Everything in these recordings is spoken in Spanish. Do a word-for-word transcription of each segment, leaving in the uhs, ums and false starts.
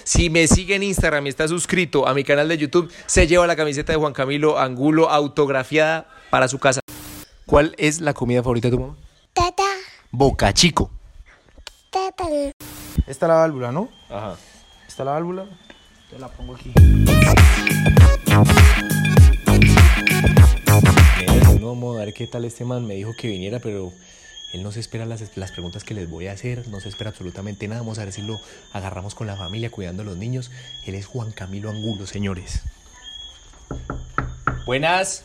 Si me sigue en Instagram y está suscrito a mi canal de YouTube, se lleva la camiseta de Juan Camilo Angulo autografiada para su casa. ¿Cuál es la comida favorita de tu mamá? Tata. Boca Chico. Tata. Esta es la válvula, ¿no? Ajá. Esta es la válvula. Te la pongo aquí. No vamos a ver qué tal este man. Me dijo que viniera, pero él no se espera las, las preguntas que les voy a hacer. No se espera absolutamente nada. Vamos a ver si lo agarramos con la familia, cuidando a los niños. Él es Juan Camilo Angulo, señores. Buenas.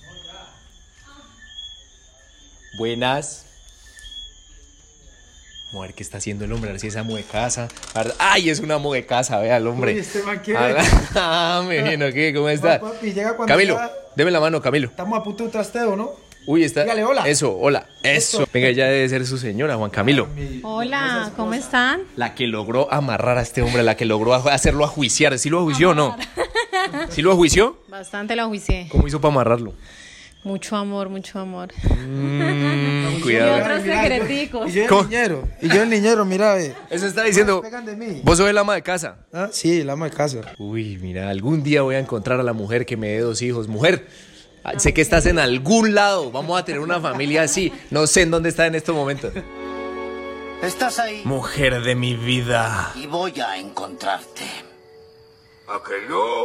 Buenas. Vamos a ver qué está haciendo el hombre, a ver si es amo de casa. ¡Ay, es un amo de casa! Vea el hombre. Uy, este man qué. Ah, mi vino, ¿qué? ¿Cómo está? Papi, llega cuando Camilo, ya... deme la mano, Camilo. Estamos a punto de un trasteo, ¿no? Uy, está. Dígale, hola. Eso, hola. Eso. Venga, ella debe ser su señora, Juan Camilo. Hola, ¿cómo están? La que logró amarrar a este hombre, la que logró hacerlo ajuiciar. ¿Sí lo ajuició o no? ¿Sí lo ajuició? Bastante lo juicié. ¿Cómo hizo para amarrarlo? Mucho amor, mucho amor. Mm, Y cuidado. otros secreticos. Y yo el ¿Cómo? niñero. Y yo el niñero, mira, ve. Eso está diciendo. Pegan de mí. ¿Vos sos el ama de casa? Ah, sí, el ama de casa. Uy, mira, algún día voy a encontrar a la mujer que me dé dos hijos. Mujer, sé que estás en algún lado. Vamos a tener una familia así. No sé en dónde está en estos momentos. Estás ahí Mujer de mi vida. y voy a encontrarte. ¿A que no?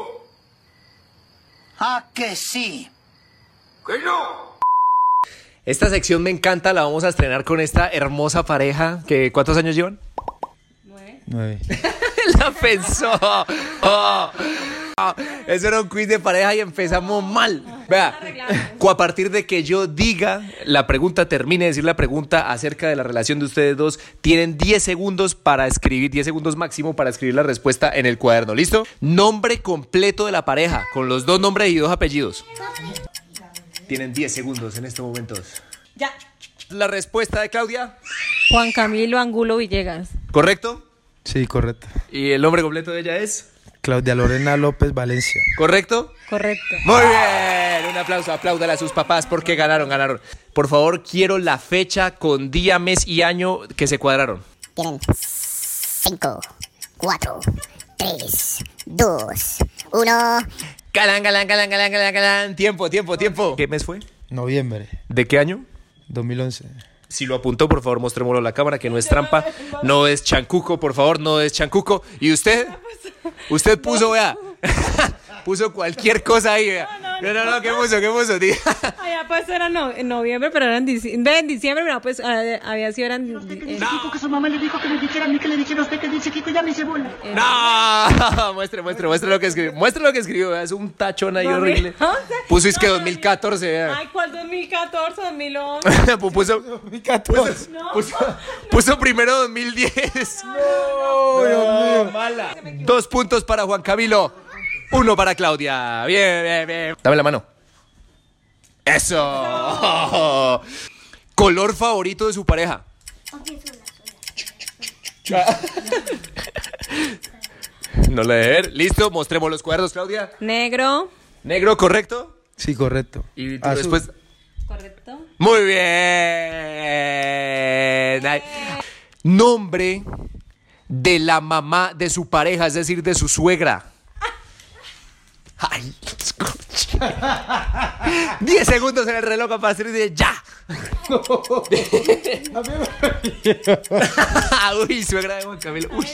¿A que sí? ¿Que no? Esta sección me encanta, la vamos a estrenar con esta hermosa pareja. Que, ¿cuántos años llevan? Nueve. La pensó. Oh. Oh. Eso era un quiz de pareja y empezamos mal. Vea, a partir de que yo diga la pregunta, termine de decir la pregunta acerca de la relación de ustedes dos, tienen diez segundos para escribir, diez segundos máximo para escribir la respuesta en el cuaderno. ¿Listo? Nombre completo de la pareja, con los dos nombres y dos apellidos. Tienen diez segundos en estos momentos. Ya. La respuesta de Claudia, Juan Camilo Angulo Villegas. ¿correcto? Sí, correcto. ¿Y el nombre completo de ella es? Claudia Lorena López Valencia. ¿Correcto? Correcto. Muy bien, un aplauso, apláudale a sus papás porque ganaron, ganaron. Por favor, quiero la fecha con día, mes y año que se cuadraron. Tienen cinco, cuatro, tres, dos, uno. Galán, galán, galán, galán, galán, galán. Tiempo, tiempo, tiempo. ¿Qué mes fue? Noviembre ¿De qué año? dos mil once. Si lo apuntó, por favor, mostrémoslo a la cámara, que no es trampa, no es chancuco, por favor, no es chancuco. ¿Y usted? Usted puso, vea, puso cualquier cosa ahí, vea. No, no, no, ¿qué puso? ¿Qué puso, tío? Allá pues era no, en noviembre, pero era en diciembre, en diciembre, pero pues eh, había sido eran eh, Dijo que su mamá le dijo que me dijera a mí que le dijera a usted que dice Kiko ya me hice bola. No, muestre, muestre, muestre lo que escribió. Muestre lo que escribió, vea, es un tachón ahí horrible. Puso es que dos mil catorce, vea. Ay, ¿cuál dos mil catorce, dos mil once? Puso, dos mil catorce. puso, puso primero dos mil diez. No, Dios mío. Mala. Dos puntos para Juan Camilo. Uno para Claudia. Bien, bien, bien. Dame la mano. Eso. Color favorito de su pareja. No le dejé ver. Listo, mostremos los cuadernos, Claudia. Negro. Negro, ¿correcto? Sí, correcto. Y tu Azul. respuesta. Correcto. Muy bien. Ay. Nombre de la mamá de su pareja, es decir, de su suegra. Ay, escucha. Diez segundos en el reloj para hacer de ya. Uy, suegra de Juan Camilo. Uy.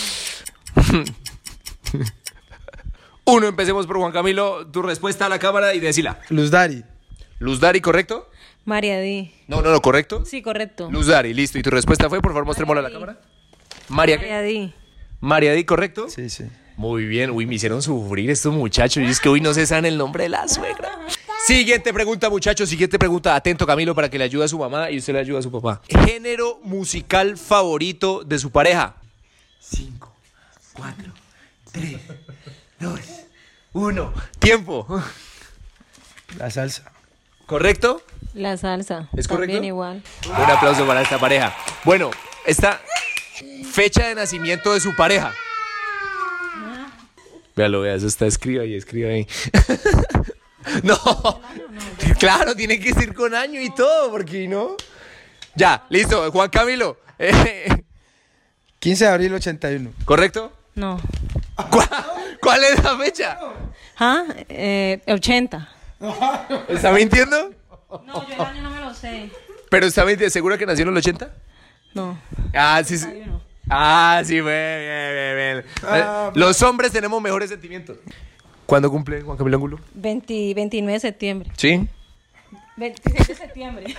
Uno, empecemos por Juan Camilo. Tu respuesta a la cámara y decila. Luz Dari. Luz Dari, ¿correcto? María Di. No, no, no, ¿correcto? Sí, correcto. Luz Dari, listo. ¿Y tu respuesta fue? Por favor, mostrémosla a la María cámara. María, ¿qué? María Di. María Di, ¿correcto? Sí, sí. Muy bien. Uy, me hicieron sufrir estos muchachos. Y es que hoy no se sabe el nombre de la suegra. Siguiente pregunta, muchachos. Siguiente pregunta. Atento, Camilo, para que le ayude a su mamá y usted le ayude a su papá. Género musical favorito de su pareja. Cinco, cuatro, tres, dos, uno. Tiempo. La salsa. ¿Correcto? La salsa. ¿Es correcto? También igual. Un aplauso para esta pareja. Bueno, esta fecha de nacimiento de su pareja. Véalo, vea, eso está, escriba y escriba ahí. No, claro, tiene que ser con año y todo, porque no. Ya, listo, Juan Camilo. quince de abril ochenta y uno. ¿Correcto? No. ¿Cuál, cuál es la fecha? ¿Ah? Eh, ochenta. ¿Está mintiendo? No, yo el año no me lo sé. ¿Pero está mintiendo? ¿Segura que nació en el ochenta? No. Ah, sí, sí. Ah, sí, bien, bien, bien, bien. Ah, Los hombres tenemos mejores sentimientos. ¿Cuándo cumple Juan Camilo Angulo? veinte, veintinueve de septiembre. Sí. veintiséis de septiembre.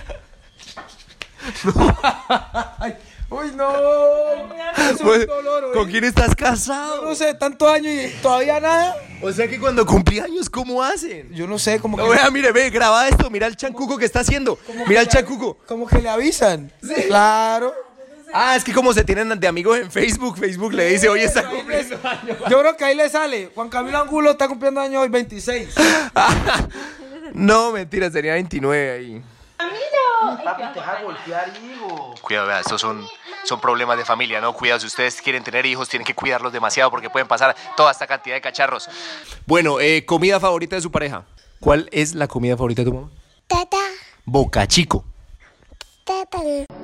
Uy, no. Pues, dolor, ¿con ¿oí? quién estás casado? No sé, tantos años y todavía nada. O sea que cuando cumplí años, ¿cómo hacen? Yo no sé, como No, que, vea, mire, ve, graba esto, mira el chancuco que está haciendo. Mira el chancuco. como que le avisan. Claro. Ah, es que como se tienen de amigos en Facebook, Facebook le dice, oye, está cumpliendo años. Yo creo que ahí le sale. Juan Camilo Angulo está cumpliendo años hoy, veintiséis. No, mentira, tenía veintinueve ahí. Papi, te deja golpear, hijo. Cuidado, vea, estos son, son problemas de familia, ¿no? Cuidado, si ustedes quieren tener hijos, tienen que cuidarlos demasiado porque pueden pasar toda esta cantidad de cacharros. Bueno, eh, comida favorita de su pareja. ¿Cuál es la comida favorita de tu mamá? Tata, Boca Chico. tata.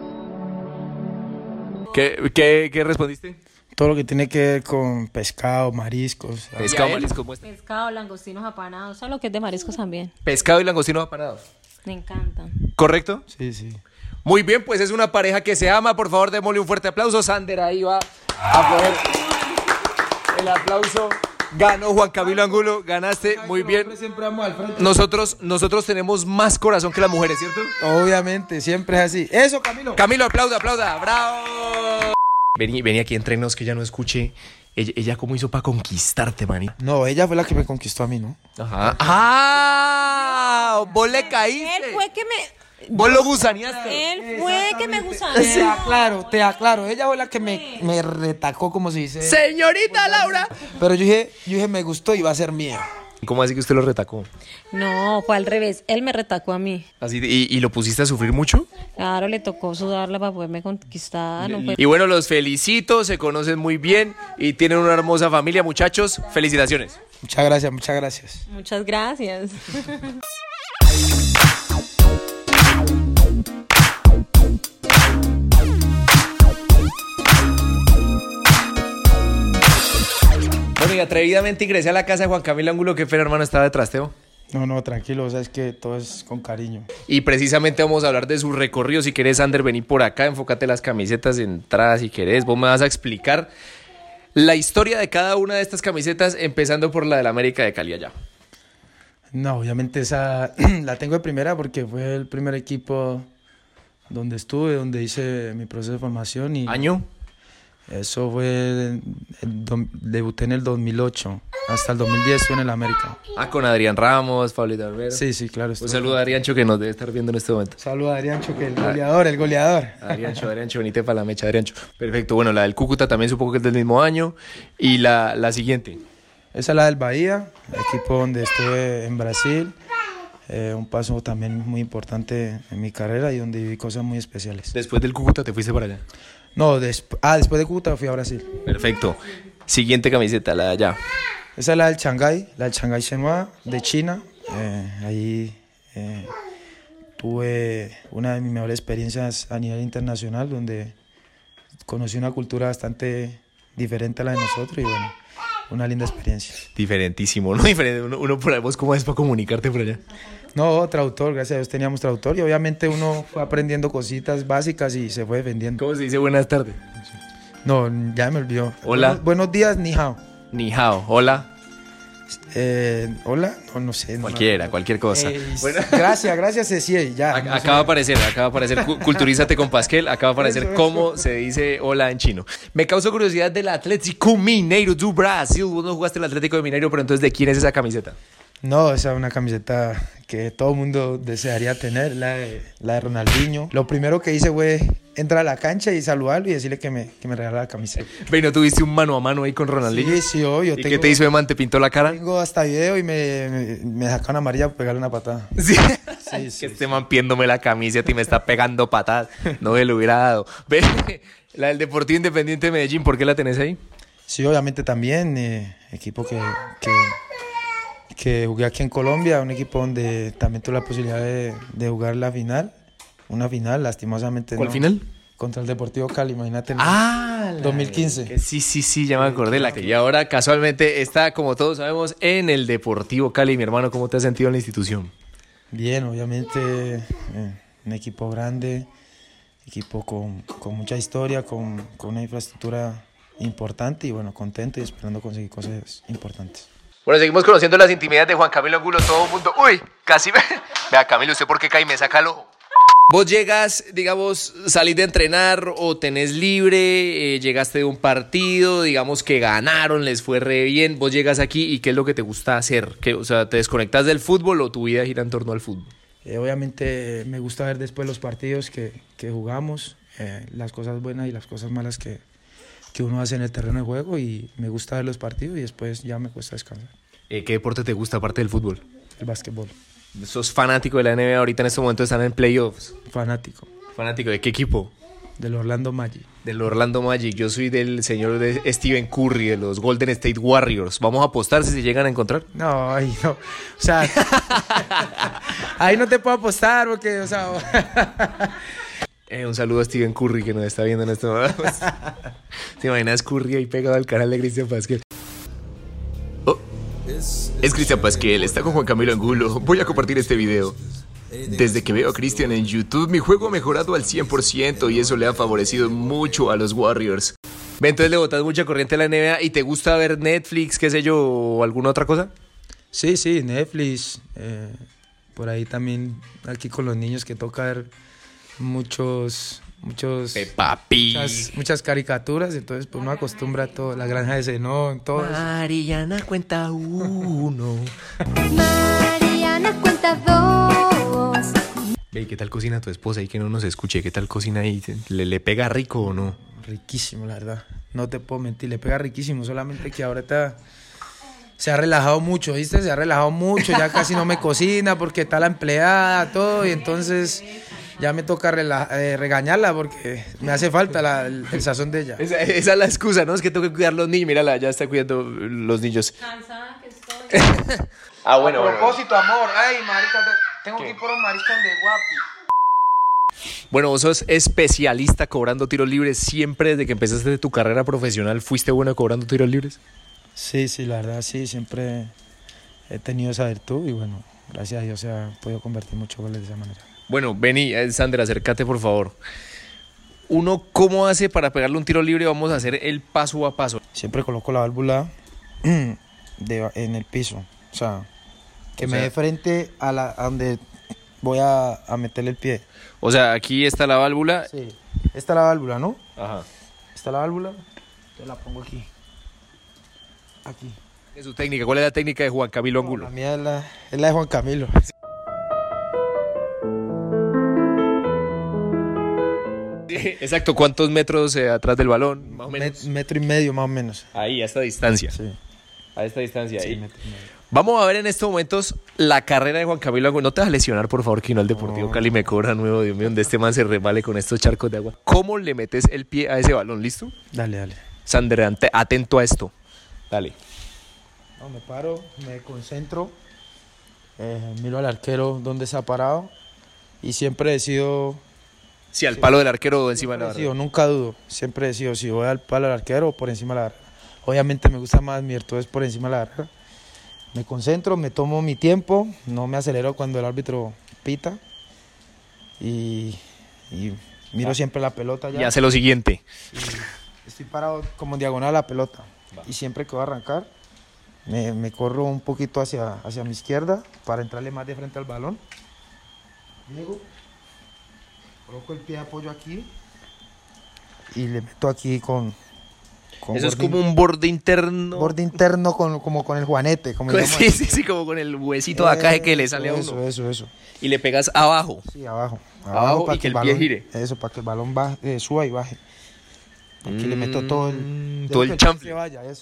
¿Qué, qué, qué respondiste? Todo lo que tiene que ver con pescado, mariscos. Pescado, mariscos, muestra. Pescado, langostinos apanados. Solo que es de mariscos también. Pescado y langostinos apanados. Me encantan. ¿Correcto? Sí, sí. Muy bien, pues es una pareja que se ama. Por favor, démosle un fuerte aplauso. Sander ahí va a poner el aplauso. Ganó Juan Camilo Angulo, ganaste, muy bien. Siempre vamos al frente. Nosotros, nosotros tenemos más corazón que las mujeres, ¿cierto? Obviamente, siempre es así. Eso, Camilo. Camilo, aplauda, aplauda, bravo. Vení, vení aquí entre nos que ya no escuche. Ella, ella cómo hizo para conquistarte, manito. No, ella fue la que me conquistó a mí, ¿no? Ajá. ¡Ah! Vos le caíste. Él fue que me... Vos lo gusaneaste. Él fue que me Te gusaneó. aclaro, te aclaro. Ella fue la que me, me retacó, como se dice. Señorita Laura. Pero yo dije, yo dije, me gustó y va a ser mía. ¿Cómo así que usted lo retacó? No, fue al revés. Él me retacó a mí. Así, y, ¿Y lo pusiste a sufrir mucho? Claro, le tocó sudarla para poderme conquistar. No fue... Y bueno, los felicito, se conocen muy bien y tienen una hermosa familia, muchachos. Felicitaciones. Muchas gracias, muchas gracias. Muchas gracias. Bueno, y atrevidamente ingresé a la casa de Juan Camilo Angulo, que fue hermano, estaba de trasteo. No, no, tranquilo, o sea, es que todo es con cariño. Y precisamente vamos a hablar de su recorrido. Si querés, Ander, vení por acá, enfócate las camisetas de entrada si querés. Vos me vas a explicar la historia de cada una de estas camisetas, empezando por la del América de Cali allá. No, obviamente esa la tengo de primera porque fue el primer equipo donde estuve, donde hice mi proceso de formación. Y ¿Año? eso fue, el- el dom- debuté en el dos mil ocho, hasta el dos mil diez estuve en el América. Ah, con Adrián Ramos, Pablito Albero. Sí, sí, claro. Un estuve. saludo a Adriancho que nos debe estar viendo en este momento. Saludos a Adriancho, que el goleador, el goleador. Adriancho, Adriancho, venite para la mecha, Adriancho. Perfecto, bueno, la del Cúcuta también supongo que es del mismo año. Y la, la siguiente. Esa es la del Bahía, equipo donde estuve en Brasil. Eh, un paso también muy importante en mi carrera y donde viví cosas muy especiales. Después del Cúcuta te fuiste para allá. No, desp- ah, después de Cúcuta fui a Brasil. Perfecto. Siguiente camiseta, la de allá. Esa es la del Shanghái, la del Shanghái Shenhua de China. Eh, ahí eh, tuve una de mis mejores experiencias a nivel internacional, donde conocí una cultura bastante diferente a la de nosotros y bueno, una linda experiencia. Diferentísimo, ¿no? Diferente. Uno, uno por ahí, ¿vos cómo es para comunicarte por allá? No, traductor, gracias a Dios teníamos traductor y obviamente uno fue aprendiendo cositas básicas y se fue defendiendo. ¿Cómo se dice buenas tardes? No, ya me olvidó. Hola. Buenos, buenos días, ni hao. Ni hao, hola. Eh, hola, no, no sé. no me Cualquiera, acuerdo. cualquier cosa. Eh, Bueno. Gracias, gracias, Ceci, ya. Ac- no sé. Acaba de aparecer, acaba de aparecer, cu- culturízate con Pasquel, acaba de aparecer Eso, cómo se dice hola en chino. Me causa curiosidad del Atlético Mineiro do Brasil. Vos no jugaste el Atlético de Mineiro, pero entonces, ¿de quién es esa camiseta? No, esa es una camiseta que todo el mundo desearía tener, la de, la de Ronaldinho. Lo primero que hice fue entrar a la cancha y saludarlo y decirle que me, que me regalara la camiseta. Ve, ¿no tuviste un mano a mano ahí con Ronaldinho? Sí, sí, obvio. ¿Y tengo, qué te hizo de man? ¿Te pintó la cara? Tengo hasta video y me, me, me sacaron amarilla por pegarle una patada. Sí. Sí, sí, que este man piéndome la camiseta y me está pegando patadas. No me lo hubiera dado. Ve, la del Deportivo Independiente de Medellín, ¿por qué la tenés ahí? Sí, obviamente también, eh, equipo que, que, que jugué aquí en Colombia, un equipo donde también tuve la posibilidad de, de jugar la final, una final, lastimosamente ¿Cuál no. final? contra el Deportivo Cali, imagínate. En Ah, dos mil quince. que sí, sí, sí, ya me acordé. La que y ahora casualmente está, como todos sabemos, en el Deportivo Cali. Mi hermano, ¿cómo te has sentido en la institución? Bien, obviamente, eh, un equipo grande, equipo con, con mucha historia, con, con una infraestructura importante y bueno, contento y esperando conseguir cosas importantes. Bueno, seguimos conociendo las intimidades de Juan Camilo Angulo, todo el mundo. Uy, casi me... Vea, Camilo, ¿usted por qué cae y me saca el ojo? Vos llegas, digamos, salís de entrenar o tenés libre, eh, llegaste de un partido, digamos que ganaron, les fue re bien, vos llegas aquí y ¿qué es lo que te gusta hacer? ¿Qué, o sea, ¿te desconectas del fútbol o tu vida gira en torno al fútbol? Eh, obviamente me gusta ver después los partidos que, que jugamos, eh, las cosas buenas y las cosas malas que, que uno hace en el terreno de juego y me gusta ver los partidos y después ya me cuesta descansar. Eh, ¿Qué deporte te gusta aparte del fútbol? El básquetbol, ¿Sos fanático de la N B A? Ahorita en este momento están en playoffs. fanático ¿Fanático de qué equipo? del Orlando Magic. Del Orlando Magic. Yo soy del señor de Stephen Curry, de los Golden State Warriors. Vamos a apostar si se llegan a encontrar. No, ahí no, o sea, ahí no te puedo apostar porque, o sea... Eh, un saludo a Stephen Curry que nos está viendo en este momento. ¿Te imaginas Curry ahí pegado al canal de Cristian Pasquel? Oh, es Cristian Pasquel, está con Juan Camilo Angulo. Voy a compartir este video. Desde que veo a Cristian en YouTube, mi juego ha mejorado al cien por ciento y eso le ha favorecido mucho a los Warriors. Ve, entonces le botas mucha corriente a la N B A y te gusta ver Netflix, qué sé yo, o alguna otra cosa. Sí, sí, Netflix, eh, por ahí también aquí con los niños que toca ver muchos, muchos, Peppa Pig. muchas, muchas caricaturas, entonces pues uno acostumbra a todo, La Granja de Zenón, todo eso. Mariana cuenta uno. Mariana cuenta dos. Ve, ¿qué tal cocina tu esposa ahí que no nos escuche? ¿Qué tal cocina ahí? ¿Le, le pega rico o no? Riquísimo, la verdad, no te puedo mentir, le pega riquísimo, solamente que ahorita se ha relajado mucho, ¿viste? Se ha relajado mucho, ya casi no me cocina porque está la empleada, todo, y entonces... Ya me toca rela- eh, regañarla porque me hace falta la- el, el sazón de ella. Esa, esa es la excusa, ¿no? Es que tengo que cuidar los niños. Mírala, ya está cuidando los niños. Cansada que estoy. Ah, bueno, bueno. propósito, amor. Ay, marica, te- tengo que ir por un mariscón de guapi. Bueno, vos sos especialista cobrando tiros libres. Siempre desde que empezaste tu carrera profesional, ¿fuiste bueno cobrando tiros libres? Sí, sí, la verdad, sí. Siempre he tenido esa virtud y bueno, gracias a Dios se ha podido convertir muchos goles de esa manera. Bueno, vení, eh, Sandra, acércate por favor. Uno, ¿cómo hace para pegarle un tiro libre? Vamos a hacer el paso a paso. Siempre coloco la válvula de, en el piso. O sea, que O me sea- dé frente a, la, a donde voy a, a meterle el pie. O sea, aquí está la válvula. Sí. Esta es la válvula, ¿no? Ajá. Esta es la válvula. Yo la pongo aquí. Aquí. ¿Qué es su técnica? ¿Cuál es la técnica de Juan Camilo La Angulo? mía es la, es la de Juan Camilo. Exacto, ¿cuántos metros eh, atrás del balón? Más o menos. Met- metro y medio más o menos. Ahí, a esta distancia. Sí. A esta distancia, Sí, ahí. metro y medio. Vamos a ver en estos momentos la carrera de Juan Camilo Angulo. No te vas a lesionar, por favor, que no al Deportivo No. Cali me cobra nuevo, Dios mío, donde este man se resbale con estos charcos de agua. ¿Cómo le metes el pie a ese balón? ¿Listo? Dale, dale. Sandra, ante- atento a esto. Dale. No, me paro, me concentro, eh, miro al arquero donde se ha parado y siempre decido, Sí, al palo del arquero o encima de la siempre decido, barrera. nunca dudo, siempre decido si voy al palo del arquero o por encima de la barrera. Obviamente me gusta más mi virtud es por encima de la barrera. Me concentro, me tomo mi tiempo, no me acelero cuando el árbitro pita y, y miro siempre la pelota ya. Y hace lo siguiente. Estoy parado como en diagonal a la pelota y siempre que voy a arrancar me, me corro un poquito hacia, hacia mi izquierda para entrarle más de frente al balón. Luego coloco el pie de apoyo aquí y le meto aquí con, con Eso es borde, como un borde interno. borde interno con, como con el juanete. Como Con- llamo sí, ahí. sí, sí, como con el huesito de acá que le sale a Eso, uno. Eso, eso. Y le pegas abajo. Sí, abajo. Abajo para y que el pie balón, gire. Eso, para que el balón baje, eh, suba y baje. Aquí le meto todo el... Mm, dejo todo que el pie chanfle. se vaya, eso.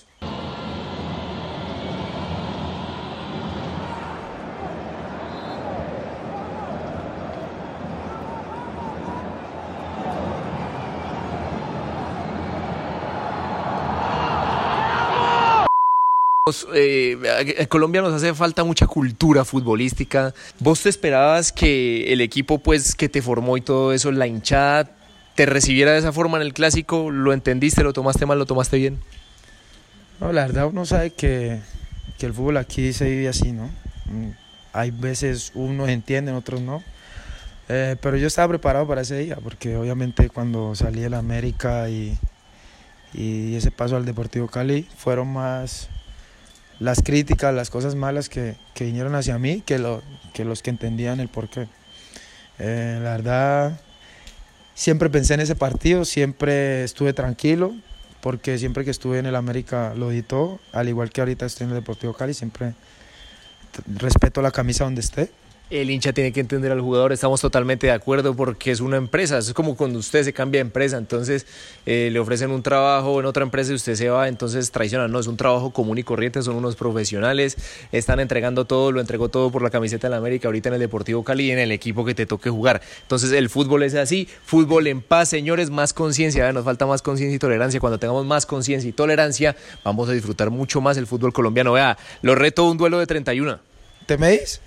Eh, en Colombia nos hace falta mucha cultura futbolística. ¿Vos te esperabas que el equipo pues que te formó y todo eso, la hinchada, te recibiera de esa forma en el clásico? ¿Lo entendiste, lo tomaste mal, lo tomaste bien? No, la verdad uno sabe que, que el fútbol aquí se vive así, ¿no? Hay veces unos entienden, otros no. Eh, pero yo estaba preparado para ese día, porque obviamente cuando salí de la América y, y ese paso al Deportivo Cali, fueron más las críticas, las cosas malas que, que vinieron hacia mí que, lo, que los que entendían el porqué. Eh, la verdad, siempre pensé en ese partido, siempre estuve tranquilo, porque siempre que estuve en el América lo di todo, al igual que ahorita estoy en el Deportivo Cali, siempre respeto la camisa donde esté. El hincha tiene que entender al jugador, estamos totalmente de acuerdo porque es una empresa, es como cuando usted se cambia de empresa, entonces eh, le ofrecen un trabajo en otra empresa y usted se va, entonces traicionan, no, es un trabajo común y corriente, son unos profesionales, están entregando todo, lo entregó todo por la camiseta de la América, ahorita en el Deportivo Cali y en el equipo que te toque jugar, entonces el fútbol es así, fútbol en paz, señores, más conciencia, nos falta más conciencia y tolerancia, cuando tengamos más conciencia y tolerancia, vamos a disfrutar mucho más el fútbol colombiano, vea, lo reto a un duelo de treinta y uno. ¿Te medís?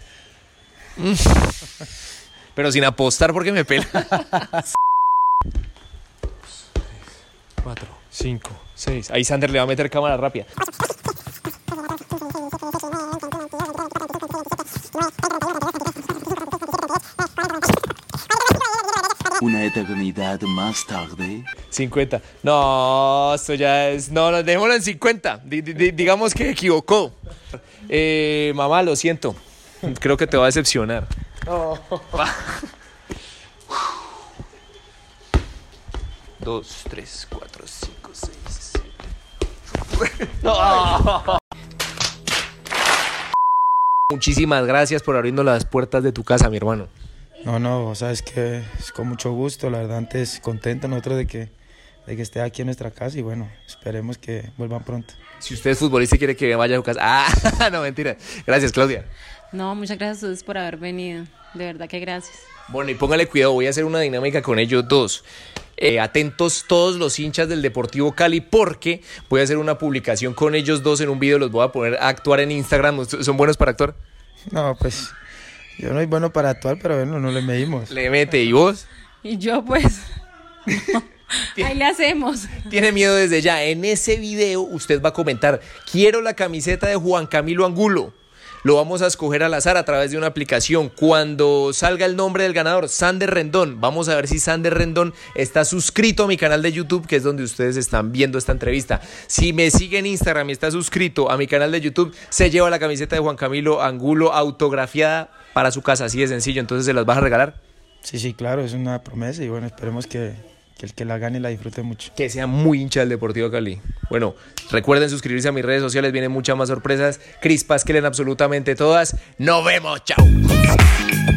Pero sin apostar porque me pela. cuatro, cinco, seis. Ahí Sander le va a meter cámara rápida. Una eternidad más tarde. cincuenta. No, esto ya es. No, no, dejémoslo en cincuenta. D- d- digamos que equivocó. Eh, mamá, lo siento. Creo que te va a decepcionar. Oh. Dos, tres, cuatro, cinco, seis, siete. No. Muchísimas gracias por abrirnos las puertas de tu casa, mi hermano. No, no, sabes que es con mucho gusto, la verdad antes contento nosotros de que, de que esté aquí en nuestra casa y bueno, esperemos que vuelvan pronto. Si usted es futbolista y quiere que vaya a su casa. Ah, no, mentira. Gracias, Claudia. No, muchas gracias a ustedes por haber venido. De verdad que gracias. Bueno, y póngale cuidado, voy a hacer una dinámica con ellos dos. Eh, atentos todos los hinchas del Deportivo Cali porque voy a hacer una publicación con ellos dos en un video, los voy a poner a actuar en Instagram. ¿Son buenos para actuar? No, pues yo no soy bueno para actuar, pero bueno, no le medimos. Le mete, ¿y vos? Y yo pues... no. Ahí le hacemos. Tiene miedo desde ya. En ese video usted va a comentar, quiero la camiseta de Juan Camilo Angulo. Lo vamos a escoger al azar a través de una aplicación. Cuando salga el nombre del ganador, Sander Rendón, vamos a ver si Sander Rendón está suscrito a mi canal de YouTube, que es donde ustedes están viendo esta entrevista. Si me sigue en Instagram y está suscrito a mi canal de YouTube, se lleva la camiseta de Juan Camilo Angulo autografiada para su casa, así de sencillo. Entonces, ¿se las vas a regalar? Sí, sí, claro, es una promesa y bueno, esperemos que, que el que la gane la disfrute mucho. Que sea muy hincha del Deportivo Cali. Bueno, recuerden suscribirse a mis redes sociales, vienen muchas más sorpresas, crispas que leen absolutamente todas. ¡Nos vemos! ¡Chao!